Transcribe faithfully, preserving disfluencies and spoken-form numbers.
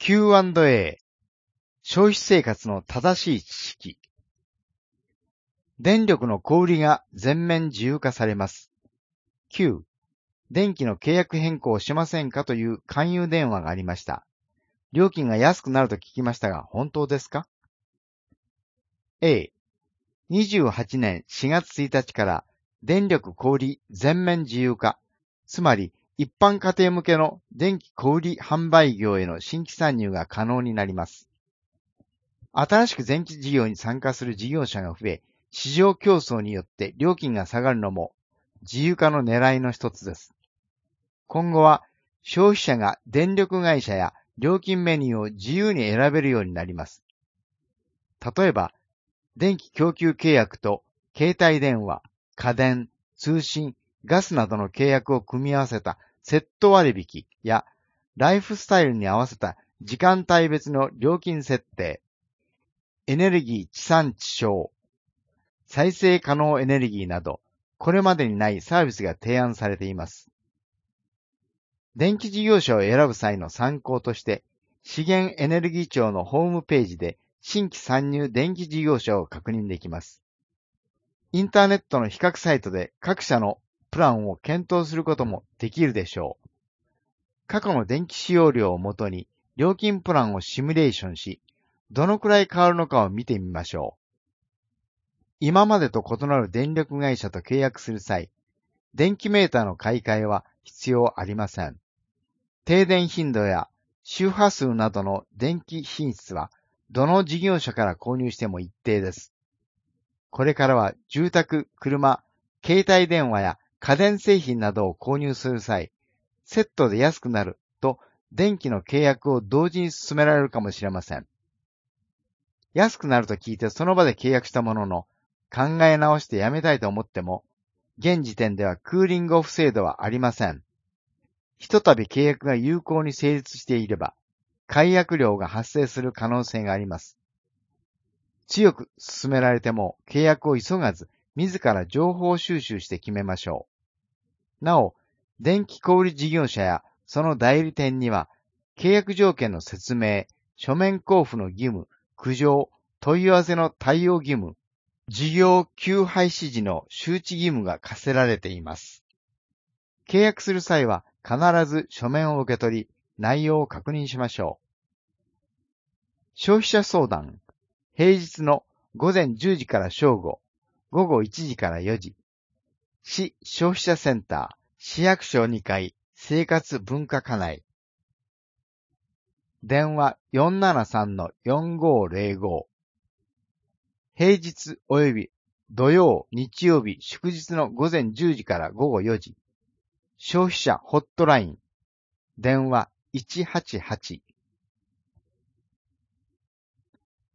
キューアンドエー 消費生活の正しい知識。電力の小売りが全面自由化されます。きゅう. 電気の契約変更をしませんかという勧誘電話がありました。料金が安くなると聞きましたが本当ですか？ A、にじゅうはちねんしがつついたちから電力小売全面自由化、つまり一般家庭向けの電気小売販売業への新規参入が可能になります。新しく電気事業に参加する事業者が増え、市場競争によって料金が下がるのも自由化の狙いの一つです。今後は消費者が電力会社や料金メニューを自由に選べるようになります。例えば、電気供給契約と携帯電話、家電、通信、ガスなどの契約を組み合わせたセット割引やライフスタイルに合わせた時間帯別の料金設定、エネルギー地産地消、再生可能エネルギーなど、これまでにないサービスが提案されています。電気事業者を選ぶ際の参考として、資源エネルギー庁のホームページで新規参入電気事業者を確認できます。インターネットの比較サイトで各社のプランを検討することもできるでしょう。過去の電気使用量をもとに料金プランをシミュレーションし、どのくらい変わるのかを見てみましょう。今までと異なる電力会社と契約する際、電気メーターの買い替えは必要ありません。停電頻度や周波数などの電気品質はどの事業者から購入しても一定です。これからは住宅、車、携帯電話や家電製品などを購入する際、セットで安くなると電気の契約を同時に進められるかもしれません。安くなると聞いてその場で契約したものの、考え直してやめたいと思っても、現時点ではクーリングオフ制度はありません。ひとたび契約が有効に成立していれば、解約料が発生する可能性があります。強く勧められても契約を急がず、自ら情報収集して決めましょう。なお、電気小売事業者やその代理店には、契約条件の説明、書面交付の義務、苦情、問い合わせの対応義務、事業休廃止時の周知義務が課せられています。契約する際は必ず書面を受け取り、内容を確認しましょう。消費者相談、平日のごぜんじゅうじから正午、ごごいちじからよじ、市消費者センター、市役所にかい、生活文化課内。電話 よんななさんのよんごぜろご。平日及び土曜、日曜日、祝日のごぜんじゅうじからごごよじ。消費者ホットライン。電話 いちはちはち